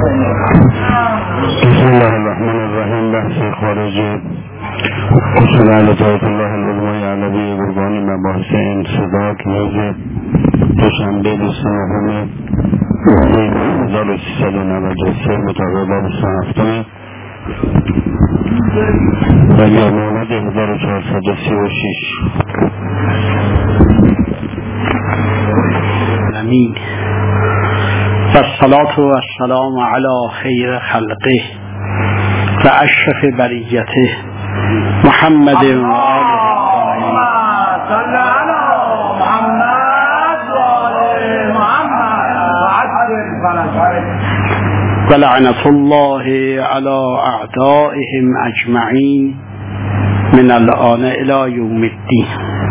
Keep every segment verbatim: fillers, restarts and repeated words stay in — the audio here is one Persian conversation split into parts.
بسم الله الرحمن الرحیم. بحث خارجی اصول علایت الله العلمای علوی قربانی مباحث انصداد روز دوشنبه بیست و نهم هزار و سیصد و نود و سه مطابق با بیست و هفتم و یا مولد هزار و چهارصد و سی و شش. امین. و الصلاة و السلام علی خیر خلقه و اشرف بریته محمد و آله صلی علی محمد و آل محمد و لعنت الله علی اعدائهم اجمعین من الآن الی یوم الدین.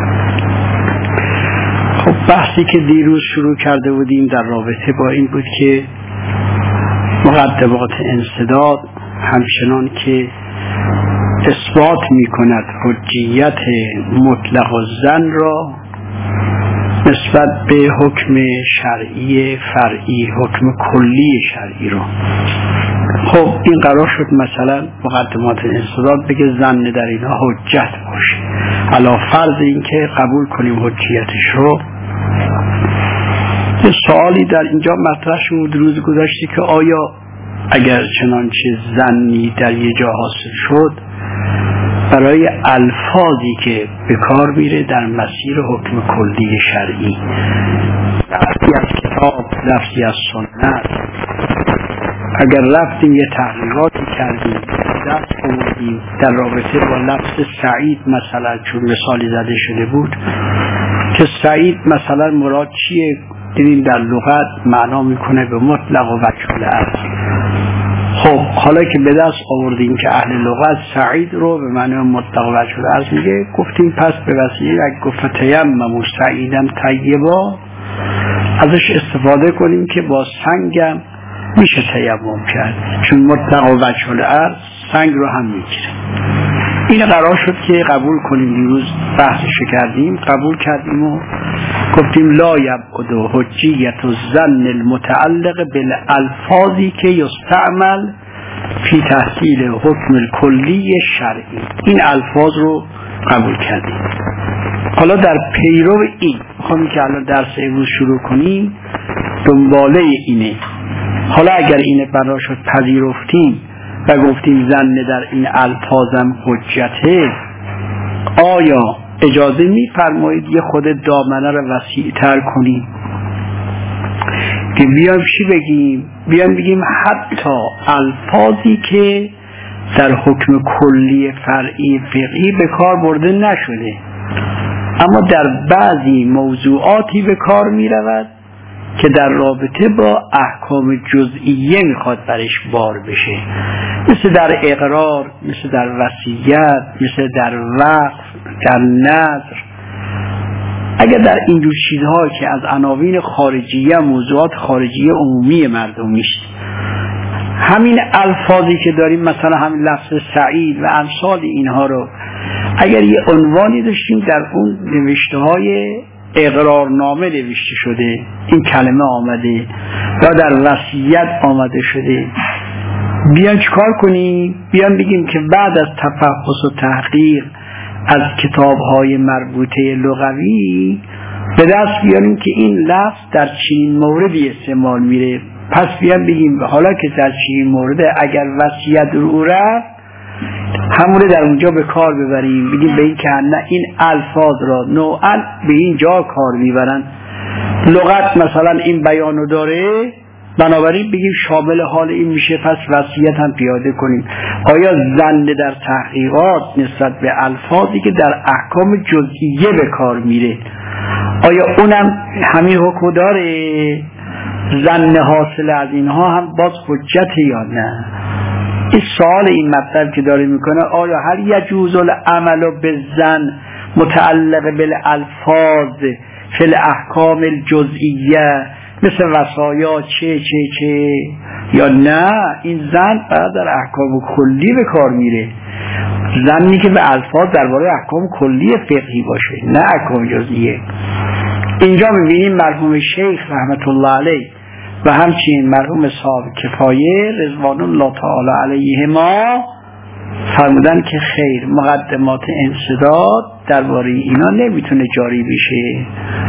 خب بحثی که دیروز شروع کرده بودیم در رابطه با این بود که مقدمات انسداد همچنان که اثبات می کند حجیت مطلق الظن را نسبت به حکم شرعی فرعی، حکم کلی شرعی را. خب این قرار شد مثلا مقدمات انسداد بگه ظن در اینها حجت باشه، علی فرض این که قبول کنیم حجیتش رو. یه سوالی در اینجا مطرح شد روز گذشته که آیا اگر چنانچه ظنی در یه جا حاصل شد برای الفاظی که به کار میره در مسیر حکم کلی شرعی، لفظی از کتاب، لفظی از سنت، اگر رفتیم یه تحقیقاتی کردیم دست آوردیم در رابطه با لفظ سعید مثلا، چون مثالی زده شده بود که سعید مثلا مراد چیه، دیدیم در لغت معنا میکنه به مطلق و وجه العرض. خب حالا که به دست آوردیم که اهل لغت سعید رو به معنی مطلق و وجه العرض میگه، گفتیم پس به وسیله یک گفت تیمم و سعیدم طیبا ازش استفاده کنیم که با سنگم میشه تیمم کرد، چون مطلق و وجه العرض سنگ رو هم میگیره. این قرار شد که قبول کنیم. دیروز بحثش کردیم، قبول کردیم و گفتیم لا یبعد حجیت الظن المتعلق بالالفاظی که یستعمل فی تحصیل حکم الکلی شرعی. این الفاظ رو قبول کردیم. حالا در پیرو این میخوام که الان درس امروز شروع کنیم، دنباله اینه. حالا اگر اینه قرار شد پذیرفتیم و گفتیم ظن در این الفاظم حجته، آیا اجازه میفرمایید یه خود دامنه رو وسیع تر کنیم که بیام چی بگیم؟ بیام بگیم حتی الفاظی که در حکم کلی فرعی فقهی به کار برده نشده اما در بعضی موضوعاتی به کار می رود که در رابطه با احکام جزئیه میخواد برش بار بشه، مثل در اقرار، مثل در وصیت، مثل در وقف، در نذر. اگر در این دو چیزها که از عناوین خارجیه، موضوعات خارجیه عمومی مردمی است، همین الفاظی که داریم مثلا همین لفظ سعید و امثال اینها رو اگر یه عنوانی داشتیم در اون نوشته های اقرارنامه نوشته شده این کلمه آمده یا در وصیت آمده شده، بیان چیکار کنیم؟ بیان بگیم که بعد از تفحص و تحقیق از کتاب‌های مربوطه لغوی به دست بیاریم که این لفظ در چنین موردی استعمال میره، پس بیان بگیم حالا که در چنین مورد اگر وصیت رو رفت همونه در اونجا به کار ببریم، بگیم به این که نه این الفاظ را نوعا به این جا کار میبرن، لغت مثلا این بیانو داره، بنابراین بگیم شامل حال این میشه، پس وصیت هم پیاده کنیم. آیا ظن در تحقیقات نسبت به الفاظی که در احکام جزئیه به کار میره آیا اونم همین حکم داره؟ ظن حاصل از اینها هم باز حجت یا نه؟ این سوال این مطلب که داره میکنه، آیا هل یجوز العمل بالظن متعلق بالالفاظ فی الاحکام الجزئیه مثل وصایا چه چه چه، یا نه این ظن فقط در احکام کلی به کار میره، ظنی که به الفاظ درباره احکام کلی فقهی باشه نه احکام جزئیه. اینجا میبینیم مرحوم شیخ رحمت الله علیه و همچنین مرحوم صاحب کفایه رضوان الله تعالی علیهما فرمودن که خیر، مقدمات انسداد درباره اینا نمیتونه جاری بشه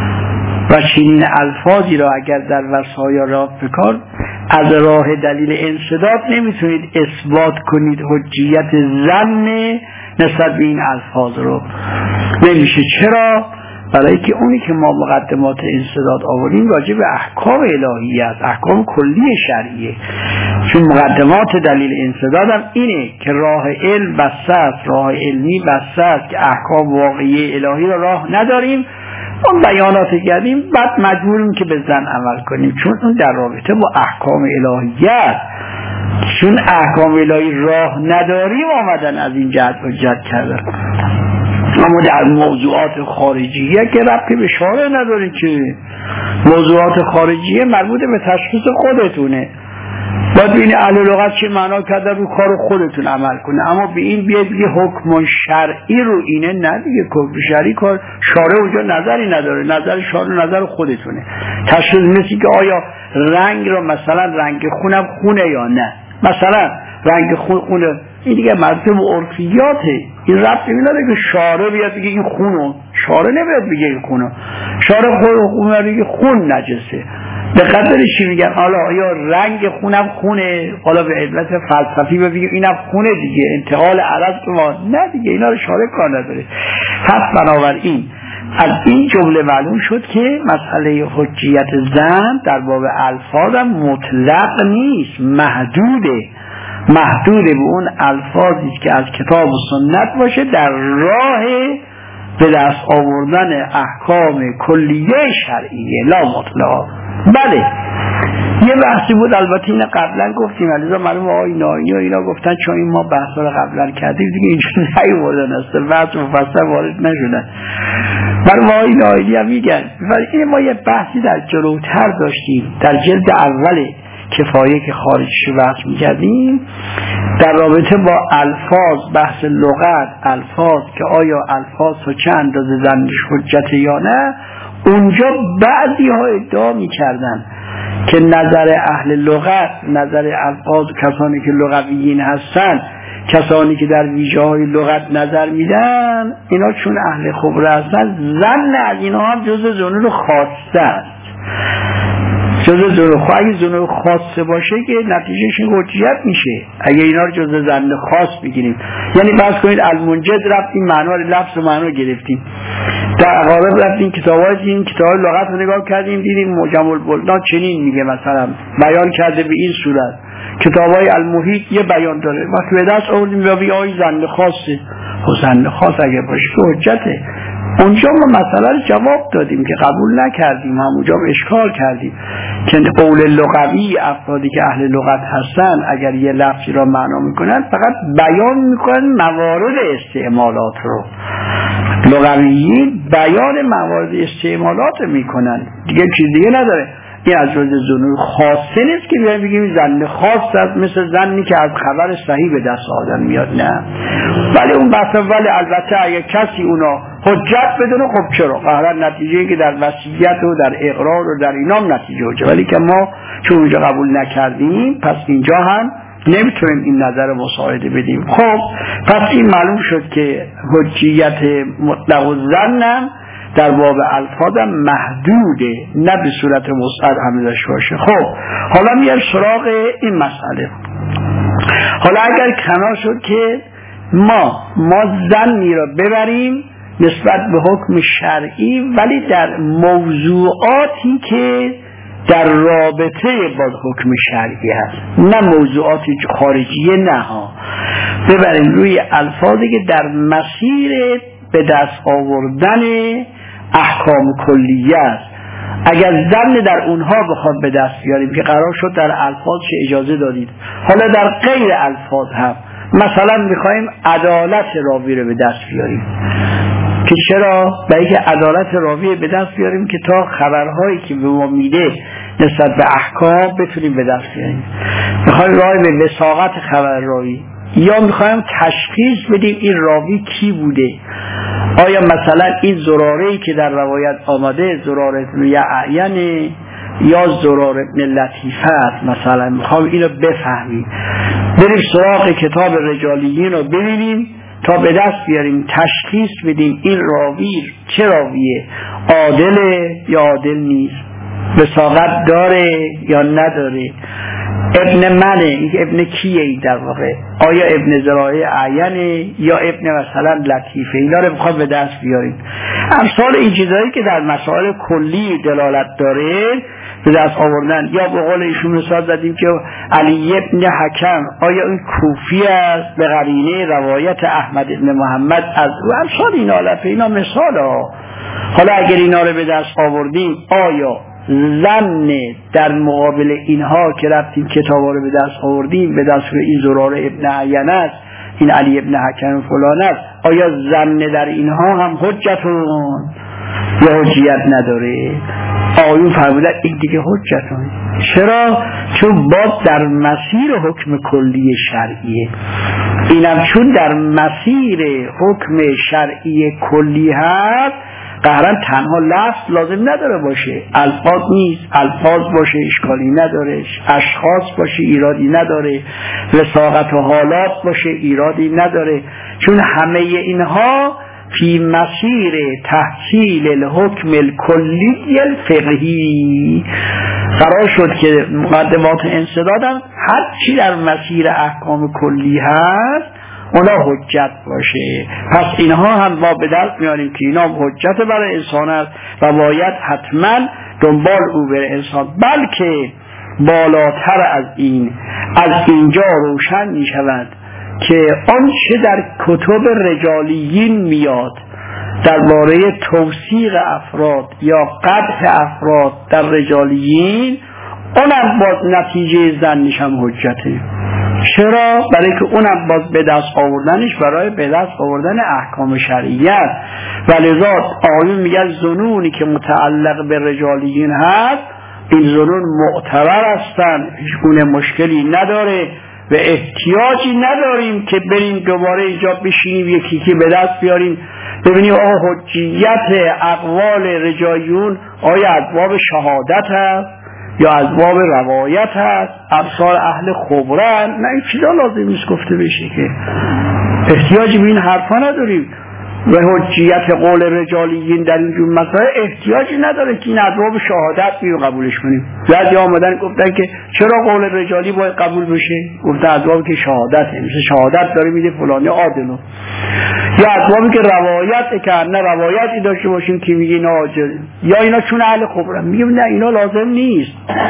و چنین الفاظی را اگر در وصایا راه بکار از راه دلیل انسداد نمیتونید اثبات کنید حجیت ظن نسبت به این الفاظ رو، نمیشه. چرا؟ برای که اونی که ما مقدمات انسداد آوریم راجع به احکام الهی است، احکام کلی شرعیه. چون مقدمات دلیل انسداد هم اینه که راه علم بسته است، راه علمی بسته است که احکام واقعی الهی را راه نداریم، اون بیانات کردیم، بعد مجبوریم که به ظن عمل کنیم، چون اون در رابطه با احکام الهی است. چون احکام الهی راه نداریم آمدن از این جهت حجت کردن. اما در موضوعات خارجیه که ربطی به شارع نداره، که موضوعات خارجیه مربوط به تشخیص خودتونه، باید ببینید اهل لغت چه معنا کرده رو کار خودتون عمل کنه. اما به این بیاد بگه حکم شرعی رو اینه، نه دیگه، حکم شرعی کار شارع اونجا نظری نداره، نظر شارع نظر خودتونه. تشخیص مثل که آیا رنگ رو مثلا رنگ خونم خونه یا نه، مثلا رنگ خون خونه، این دیگه مربوط به عرفیاته، این ربطی نداره که شارع بیاد بگه این خونو، شارع نمیاد بگه این خونو، شارع خود خونه بگه خون نجسه. به قدر چی میگن؟ حالا یا رنگ خونم خونه، حالا به علت فلسفی بگیم اینم خونه دیگه، انتقال عرض ما، نه دیگه، اینا رو شارع کار نداره. پس بنابراین از این جمله معلوم شد که مسئله حجیت ظن در باب الفاظ هم مطلق نیست، محدوده، محدود به اون الفاظی که از کتاب و سنت باشه در راه به دست آوردن احکام کلیه شرعیه، لا مطلق. بله یه بحثی بود، البته این قبلا گفتیم، علیزا معلوم آقای نایی و اینا گفتن چون این ما بحثا رو قبلا کردیم دیگه اینجا نیوردن است، بحث مفصل وارد نشدن. معلوم آقای نایی هم میگن، ولی این ما یه بحثی در جلوتر داشتیم در جلد اول کفایه که خارجش بحث میکردیم در رابطه با الفاظ، بحث لغت، الفاظ که آیا الفاظ رو چه اندازه زنش حجت یا نه. اونجا بعضی ها ادعا میکردن که نظر اهل لغت، نظر الفاظ کسانی که لغویین هستن، کسانی که در ویژه های لغت نظر میدن، اینا چون اهل خبره هستن، ظن از اینا هم جزء ظنون خاصه است، جزء ظنون خاصه. اگه ظنون خاصه باشه که نتیجهش حجیت میشه اگه اینا رو جزء ظن خاص بگیریم. یعنی فرض کنید المنجد رفتیم معنا لفظ و معنا گرفتیم، در عقارب رفتیم کتابای این کتاب لغت رو نگاه کردیم دیدیم معجم البلدان چنین میگه، مثلا بیان کرده به این صورت، کتابای المحیط یه بیان داره، وقتی به دست آوردیم و بیایی ظن خاصه، خب ظن خاص اگه باشه که حجته. اونجا ما مسئله رو جواب دادیم که قبول نکردیم، همونجا اشکال کردیم که قول لغوی افرادی که اهل لغت هستن اگر یه لفظی را معنا میکنن فقط بیان میکنن موارد استعمالات رو، لغویین بیان موارد استعمالات میکنن دیگه، چیز دیگه نداره. این از جزء ظنون خاصه نیست که بیایم بگیم ظن خاص است، مثل ظنی که از خبر صحیح به دست آدم میاد، نه. ولی اون بحث، ولی البته اگه کسی اونا حجت بدونه، خب چرا؟ قهرا نتیجه که در وصیت و در اقرار و در اینام نتیجه حجت، ولی که ما چون اونجا قبول نکردیم پس اینجا هم نمیتونیم این نظر مساعده بدیم. خب پس این معلوم شد که حجیت مطلق و ظنم در باب الفاظم محدوده، نه به صورت مصعد همیشه باشه. خب حالا میاد سراغ این مسئله. حالا اگر کنار شد که ما ما ظنی را ببریم نسبت به حکم شرعی، ولی در موضوعاتی که در رابطه با حکم شرعی هست، نه موضوعاتی خارجیه، نه ها، ببریم روی الفاظی که در مسیر به دست آوردن احکام کلیه است. اگر ظن در اونها بخواد به دست بیاریم که قرار شد در الفاظ چه اجازه دادید، حالا در غیر الفاظ هم مثلا میخوایم عدالت راوی رو به دست بیاریم، که چرا؟ برای که عدالت راوی به دست بیاریم که تا خبرهایی که به ما میده نسبت به احکام بتونیم به دست بیاریم. میخوایم راوی به وثاقت خبر راوی، یا میخوایم تشخیص بدیم این راوی کی بوده، آیا مثلا این زراره‌ای که در روایت آمده زراره یعینه یا زرار ابن لطیفه مثلا میخوام اینو بفهمیم، بریم سراغ کتاب رجالیین رو ببینیم تا به دست بیاریم تشخیص بدیم این راوی چه راویه، عادله یا عادل نیست، وثاقت داره یا نداره، ابن منه، این ابن کیه این در واقع، آیا ابن زراعه اعینه یا ابن مثلا لطیفه، اینا رو بخوام به دست بیاریم. امثال این چیزهایی که در مسائل کلی دلالت داره به دست آوردن، یا به قول ایشون مثال زدیم که علی ابن حکم آیا این کوفی است به قرینه روایت احمد ابن محمد از او، امثال این حالت، اینا مثال ها. حالا اگر اینا رو به دست آوردیم آیا ظن در مقابل اینها که رفتیم کتابا رو به دست آوردیم به دست این زرار ابن عینه است، این علی ابن حکم فلان است، آیا ظن در اینها هم حجتون یا حجیت نداره؟ آیون فرمودن این دیگه حجتون. چرا؟ چون باز در مسیر حکم کلی شرعیه، اینم چون در مسیر حکم شرعی کلی هست قهرن تنها لفظ لازم نداره باشه، الفاظ نیست، الفاظ باشه اشکالی نداره، اشخاص باشه ایرادی نداره، وثاقت و حالات باشه ایرادی نداره، چون همه اینها فی مسیر تحصیل الحکم الکلی الفقهی قرار شد که مقدمات انسدادن هر چی در مسیر احکام کلی هست اونا حجت باشه. پس اینها هم ما به دست میاریم که اینا حجت برای انسان است و باید حتما دنبال او بره انسان، بلکه بالاتر از این از اینجا روشن می شود که آنچه در کتب رجالیین میاد درباره توثیق افراد یا قدح افراد در رجالیین اونم باز نتیجه ظنش هم حجته. چرا؟ برای که اونم باز به دست آوردنش برای به دست آوردن احکام شرعیت، و لذا آیون میگن ظنونی که متعلق به رجالیین هست این ظنون معتبر هستن، هیچ گونه مشکلی نداره و احتیاجی نداریم که بریم دوباره اینجا بشینیم یکی که به دست بیاریم ببینیم آقا حجیت اقوال رجالیون آیا از باب شهادت هست یا از باب روایت هست، امثال اهل خبرن، نه این چیزا لازم نیست گفته بشه که احتیاجی به این حرفا نداریم. و حجیت قول رجالیین در اینجور مسائل احتیاجی نداره که این از باب شهادت بیو قبولش کنیم. بعضی آمدن گفتن که چرا قول رجالی باید قبول بشه؟ گفتن از باب که شهادته، مثل شهادت داره میده فلانی عادلو، یا از بابی که روایت که نه روایتی داشته باشیم که میگه اینا عاجل، یا اینا چون اهل خبرن. میگیم نه اینا لازم نیست.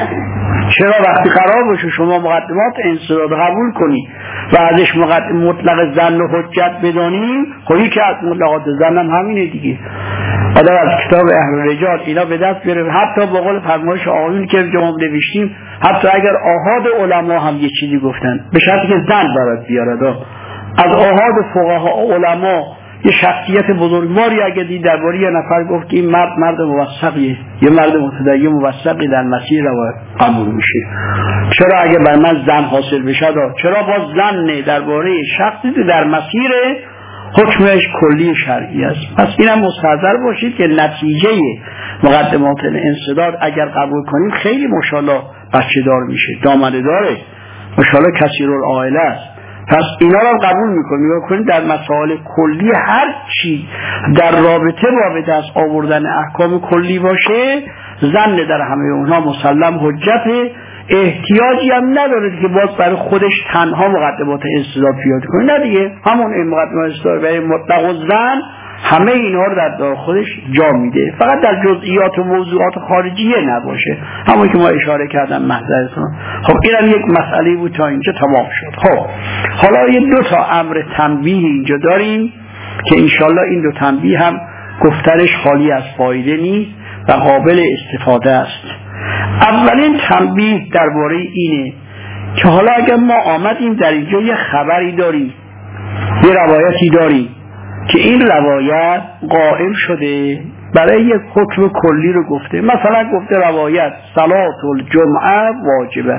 چرا وقتی قرار باشه شما مقدمات انصداد قبول کنی و ازش مقدم مطلق ظن و حجت بدانیم، خب که از مطلقات ظن هم همینه دیگه. آدم از کتاب اهل رجال اینا به دست بیاره، حتی با قول فرمایش آیون که جمع نوشتیم حتی اگر آحاد علما هم یه چیزی گفتن به شرطی که ظن برات بیارد، از آحاد فقها علما یه شخصیت بزرگواری اگه دید درباره یه نفر گفت این مرد مرد موثقیه، یه مرد متدین موثقی در مسیر رو قبول میشه. چرا اگه بر من ظن حاصل بشه دا؟ چرا باز ظن درباره شخصی در مسیر حکمش کلی شرعی است؟ پس اینم مستحضر باشید که نتیجه مقدمات انسداد اگر قبول کنیم خیلی ماشاءالله بچه دار میشه، دامنه داره، ماشاءالله کثیرالعائله است. پس اینا رو قبول میکنیم میکنیم در مسائل کلی هر چی در رابطه با به دست آوردن احکام کلی باشه ظن در همه اونها مسلم حجته، احتیاجی هم نداره که باز برای خودش تنها مقدمات انسداد پیاده کنه، نه دیگه همون این مقدمات انسداد برای مطلق و ظن همه اینها رو در دار خودش جا میده، فقط در جزئیات و موضوعات خارجیه نباشه، همون که ما اشاره کردم محضرتون. خب اینم یک مسئله بود تا اینجا تمام شد. خب حالا یه دو تا امر تنبیه اینجا داریم که انشالله این دو تنبیه هم گفتنش خالی از فایده نیست و قابل استفاده است. اولین تنبیه درباره اینه که حالا اگر ما آمدیم در اینجا یه خبری داریم، یه روایتی داریم که این روایت قائم شده برای یک حکم کلی رو گفته، مثلا گفته روایت صلات الجمعه واجبه،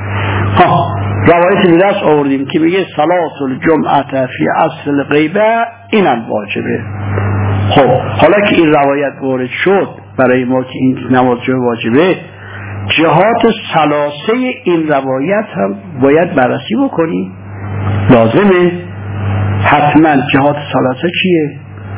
ها روایتی به دست آوردیم که میگه صلات الجمعه فی اصل غیبه اینم واجبه. خب حالا که این روایت وارد شد برای ما که این نماز جمعه واجبه، جهات ثلاثه این روایت هم باید بررسی بکنیم، لازمه. حتما جهات ثلاثه چیه؟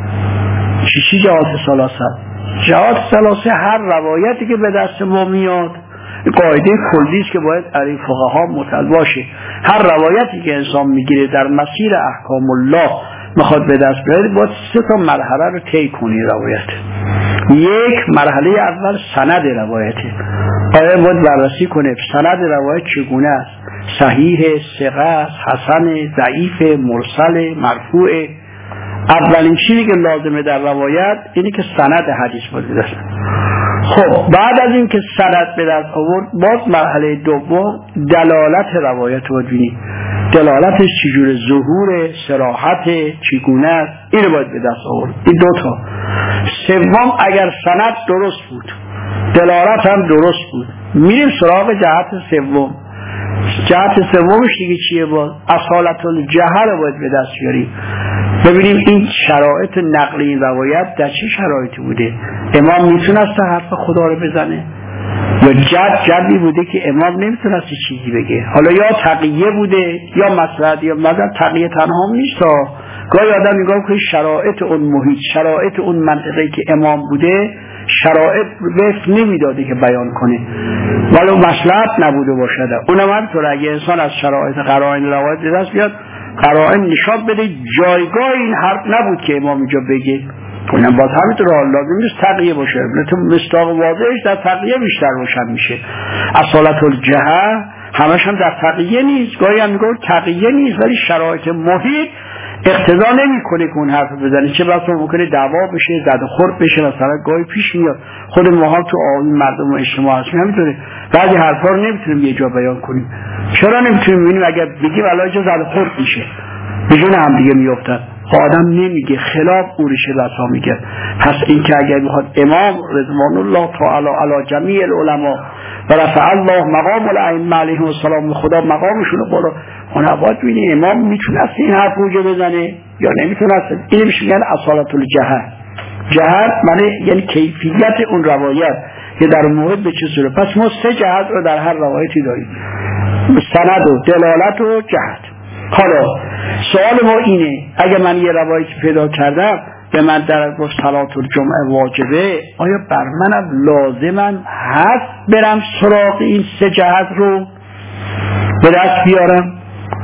چی چی جهات ثلاثه؟ جهات ثلاثه هر روایتی که به دست ما میاد، قاعده کلی است که باید برای فقها مطلع باشه. هر روایتی که انسان میگیره در مسیر احکام الله میخواد به دست بیاره، باید سه تا مرحله رو طی کنی روایت. یک مرحله اول سند روایته، آیا باید بررسی کنه سند روایت چگونه است، صحیح، ثقه، حسن، ضعیف، مرسل، مرفوع. اولین چیزی که لازمه در روایت اینه که سند حدیث باید به دست. خب بعد از این که سند به دست آورد، باز مرحله دوم دلالت روایت رو ببینیم، دلالتش چجوره، ظهور، صراحت چگونه است، اینو باید به دست آورد. این دوتا. سوم اگر سند درست بود، دلالت هم درست بود، میریم سراغ جهت سوم. جهت سومش دیگه چیه؟ باز اصالت الجهه رو باید به دست بیاریم، ببینیم این شرایط نقل این روایت در چه شرایطی بوده. امام میتونست حرف خدا رو بزنه، یا جد جدی بوده که امام نمیتونست چیزی بگه، حالا یا تقیه بوده یا مصلحت، یا مثلا تقیه تنها نیست. گاهی آدم میگه که شرایط اون محیط، شرایط اون منطقه‌ای که امام بوده، شرایط وقت نمیداده که بیان کنه، ولو مصلحت نبوده باشده. اونم همینطور، اگه انسان از شرایط قرائن روایت دست بیاد، قرائن نشان بده جایگاه این حرف نبود که امام اینجا بگه، اونم باز همینطور لازم نیست تقیه باشه، لیکن مصداق واضحش در تقیه بیشتر روشن میشه. اصالت الجهه همش هم در تقیه نیست، گاهی هم میگه تقیه نیست، ولی شرایط محیط اقتضا نمیکنه که اون حرف بزنه، چه بسا ممکنه دعوا بشه، زد و خورد بشه. مثلا گاهی پیش میاد خود ما تو آیین مردم و اجتماع هستیم، همینطوره بعضی حرفا رو نمیتونیم یه جا بیان کنیم. چرا نمیتونیم؟ ببینیم اگر بگیم الان جا زد و خورد میشه، به جون هم دیگه میافتن. آدم نمیگه، خلاف اورشه بسا میگه. پس این که اگر میخواد امام رضوان الله تعالی علی جمیع العلماء و رفع الله مقام الائمه علیهم السلام، خدا مقامشون رو بالا، اون باید ببینی امام میتونست این حرف رو بزنه یا نمیتونست. این میشه میگن اصالت الجهه. جهت معنی یعنی کیفیت اون روایت که در مورد به چه صورت. پس ما سه جهت رو در هر روایتی داریم، سند و دلالت و جهت. حالا سوال ما اینه، اگه من یه روایتی پیدا کردم به من در گفت صلات الجمعه واجبه، آیا بر منم لازمم هست برم سراغ این سه جهت رو به دست بیارم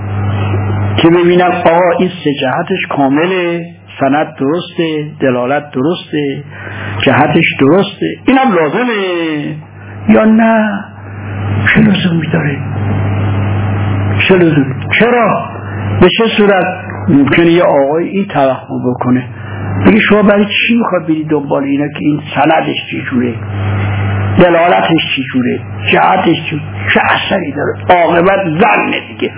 که ببینم آقا این سه جهتش کامله، سند درسته، دلالت درسته، جهتش درسته، اینم لازمه یا نه؟ چه لازمی داره؟ چه لازمی؟ چرا؟ به چه صورت ممکنه یه آقای این توهم بکنه، بگه شما برای چی میخواد برید دنبال اینا که این سندش چی جوره، دلالتش چی جوره، جهتش چی، چه اثری داره؟ عاقبت ظن دیگه،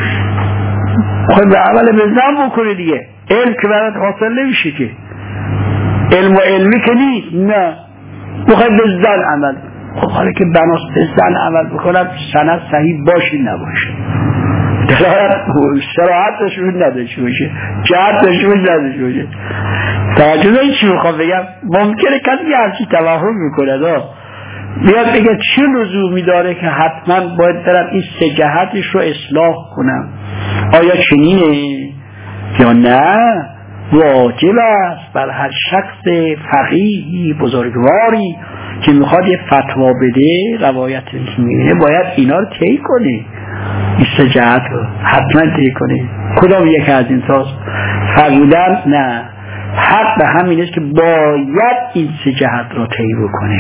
خود به اول به ظن بکنه دیگه. علم که برات حاصل نمیشه که، علم و علمی که نیست، نه بخواد به ظن عمل. خب حالا که بناس به ظن عمل بکنم، سند صحیح باشی نباشه، دلالت صراحتش رو نداشته باشه، جهتش رو نداشته باشه. توجه دارید چی میخوام بگم؟ ممکنه کسی هرچی توهم میکنه دا بیاد بگه چه لزومی داره که حتما باید برم این سه جهتش رو اصلاح کنم؟ آیا چنینه یا نه؟ واجب است بر هر شخص فقیهی بزرگواری که میخواد یه فتوا بده، روایت میبینه، باید اینا رو طی کنه، این سه جهت رو حتما طی کنه. کدام یک از این تاست؟ فرمودن نه، حق به همین است که باید این سه جهت رو طی بکنه،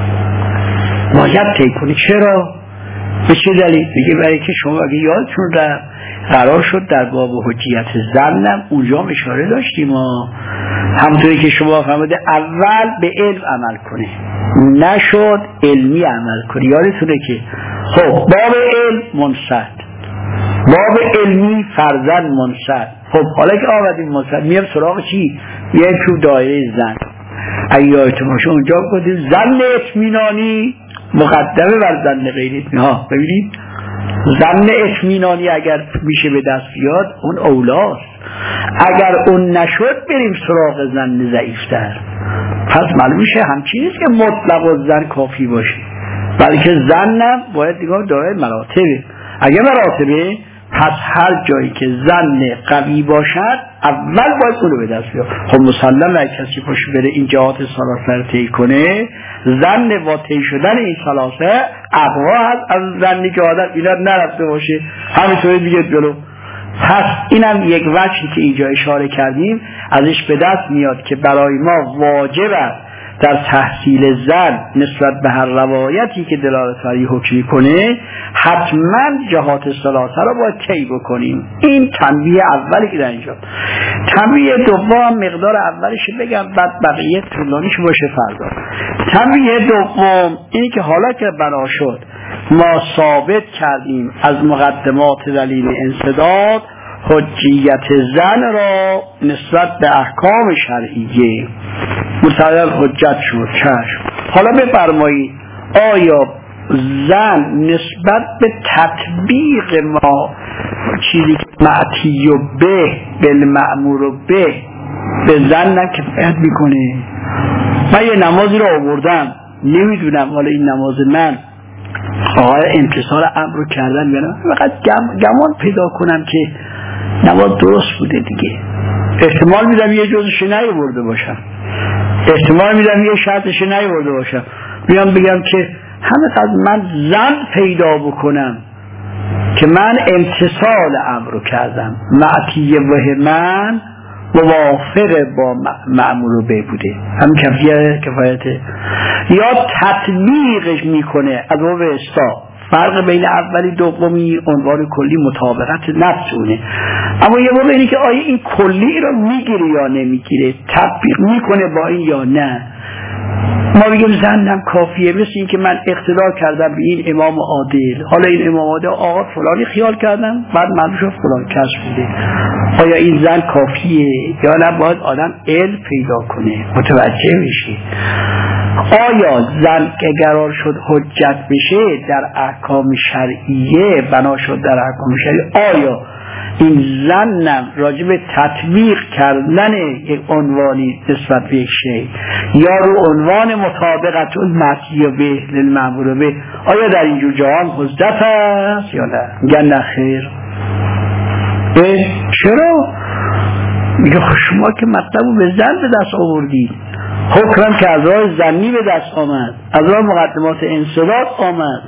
باید طی کنه. چرا؟ به چه دلیل؟ میگه برای که شما اگه یادتون در قرار شد در باب حجیت ظنم اونجا اشاره داشتیم، ما همونطوری که شما فهمیده اول به علم عمل کنه، نشد علمی عمل کنه. یادتونه که خب باب علم منصد، باب علمی فرضاً منصد. خب حالا که آمدیم منصد، میام سراغ چی؟ میام تو دایره زن. اگه یادتون باشه اونجا گفتیم ظن اطمینانی مقدمه بر ظن غیر اطمینانی. ببینید ظن اطمینانی اگر میشه به دست بیاد اون اولاست، اگر اون نشد بریم سراغ ظن ضعیفتر. پس معلوم میشه همچین نیست که مطلق و ظن کافی باشه، بلکه زن هم باید دیگه دارای مراتبه. اگه مراتبه پس هر جایی که زن قوی باشد اول باید اونو به دست بیاد. خب مسلم اگه کسی پاش بره این جهات ثلاثه رو طی کنه، زن با طی شدن این ثلاثه اقوا هست از زنی که آدم اینا نرفته باشه همینطوری دیگه جلو. پس اینم یک وجهی که اینجا اشاره کردیم ازش به دست میاد که برای ما واجب است در تحصیل زن نسبت به هر روایتی که دلالت بر حکمی کنه حتما جهات ثلاثه رو باید طی بکنیم. این تنبیه اولی که در اینجا. تنبیه دوم مقدار اولش بگم بعد بقیه طولانیش باشه فردا. تنبیه دوم اینی که حالا که بنا شد ما ثابت کردیم از مقدمات دلیل انسداد حجیت زن را نسبت به احکام شرعیه متعلق حجت شد. چشم حالا بفرمایید آیا زن نسبت به تطبیق ما چیزی که معتی و به بالمأمور و به به زن نه کفایت میکنه؟ من یه نمازی رو آوردم نمیدونم حالا این نماز من آقای امتصال امر رو کردن بیانم فقط گم، گمان پیدا کنم که نماز درست بوده دیگه. احتمال میدم یه جزش نیاورده باشم، احتمال میدم یه شرطش نیاورده باشم، بیام بگم که همه از من زن پیدا بکنم که من امتصال امر رو کردم، معتیه به من موافق با مأمور به بوده، هم کفایت کفایته یا تطبیقش میکنه از باب استا. فرق بین اولی دومی عنوان کلی مطابقت نفس اونه، اما یه باب اینه که آیا این کلی رو میگیره یا نمیگیره، تطبیق میکنه با این یا نه. ما بگیم زنم کافیه، مثل این که من اقتدا کردم به این امام عادل، حالا این امام عادل آقا فلانی خیال کردم بعد من شد فلان کس بوده، آیا این زن کافیه یا نه باید آدم علم پیدا کنه متوجه بشه. آیا زن که قرار شد حجت بشه در احکام شرعیه بنا شد در احکام شرعیه، آیا این زنم راجب تطبیق کردن یک عنوانی نسبت به یک شی یا رو عنوان مطابقت اون مطیع به للمأمور به آیا در اینجور جهان حجت هست یا نه؟ میگن نه خیر. چرا؟ میگه شما که مطلبو به زن به دست آوردید، حکم که از راه زنی به دست آمد، از راه مقدمات انصداد آمد،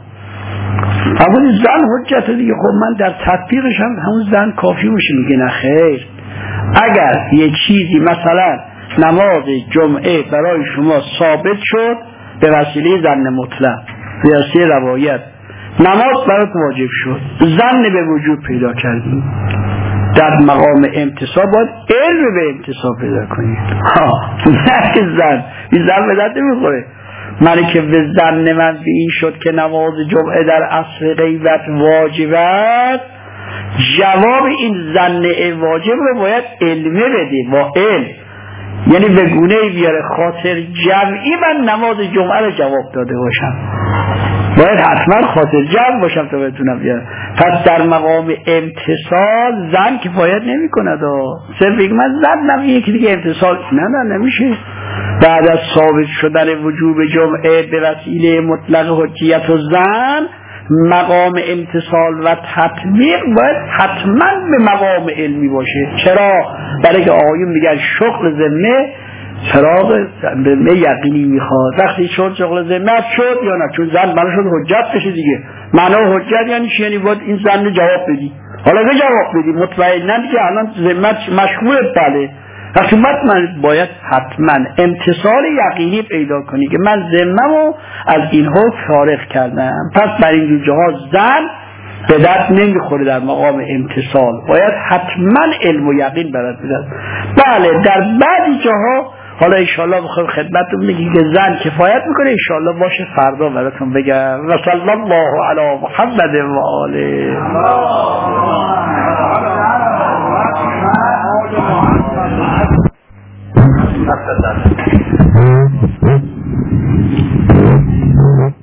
اما زن حجت دیگه. خب من در تطبیقش هم همون زن کافی میشه. میگه نه خیر، اگر یه چیزی مثلا نماز جمعه برای شما ثابت شد به وسیله زن مطلق به وسیله روایت نماز برات واجب شد، زن به وجود پیدا کردیم، در مقام امتصاب باید علم به امتصاب پیدا کنید. ها نه که زن این زن به درد نمیخوره. من که به زن من به این شد که نماز جمعه در عصر غیبت واجب است، جواب این زن واجب رو باید علمه بده با علم، یعنی به گونه‌ای بیاره خاطر جمعی من نماز جمعه رو جواب داده باشم، باید حتما خاطر جمع باشم تا بتونم بیارم. پس در مقام امتصال زن کفایت نمی کند. صرف بگم من زن نمی یکی دیگه امتصال نه نه نمیشه. بعد از ثابت شدن وجوب جمعه به وسیله مطلق حجیت و زن، مقام امتصال و تطبیق باید حتما به مقام علمی باشه. چرا؟ برای که آقایون میگن شغل ذمه فراغ ذمه یقینی میخواد. وقتی شد شغل ذمه شد یا نه، چون زن بنا شد حجت بشه دیگه. معنی حجت یعنی چی؟ یعنی باید این زن رو جواب بدی. حالا که جواب بدی مطمئنا دیگه الان ذمه مشغول بله، وقتی مطمئن باید حتما امتصال یقینی پیدا کنی که من ذمه‌مو از این حکم فارغ کردم. پس بر این جهاز زن به دست نمیخوره در مقام امتصال، باید حتما علم و یقین برات بدن. بله در بعضی جاها حالا انشاءالله بخوام خدمتتون بگم که زن کفایت میکنه، انشاءالله باشه فردا براتون بگم. و صلی الله علی محمد و آله. Thank you.